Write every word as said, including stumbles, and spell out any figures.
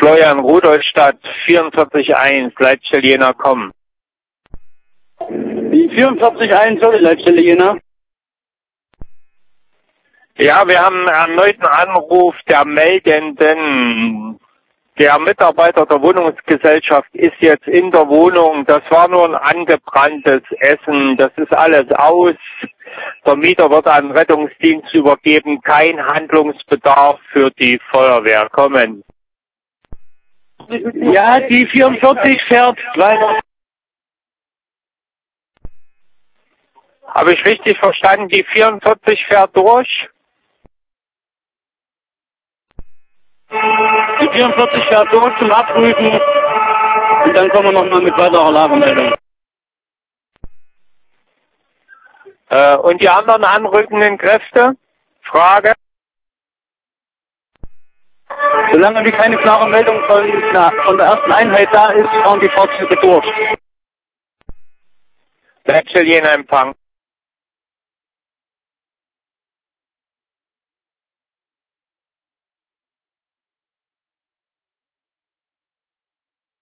Florian Rudolstadt, vierundvierzig eins, Leitstelle Jena, kommen. Die vierundvierzig eins, sorry, Leitstelle Jena. Ja, wir haben einen erneuten Anruf der Meldenden. Der Mitarbeiter der Wohnungsgesellschaft ist jetzt in der Wohnung. Das war nur ein angebranntes Essen. Das ist alles aus. Der Mieter wird an den Rettungsdienst übergeben. Kein Handlungsbedarf für die Feuerwehr. Kommen. Ja, die vierundvierzig fährt weiter. Habe ich richtig verstanden? Die vierundvierzig fährt durch? Die vierundvierzig fährt durch zum Abprüfen und dann kommen wir nochmal mit weiterer Lagemeldung. Äh, und die anderen anrückenden Kräfte? Frage? Solange wie keine klare Meldung von, na, von der ersten Einheit da ist, fahren die Fahrzeuge durch. Leitstelle Jena Empfang.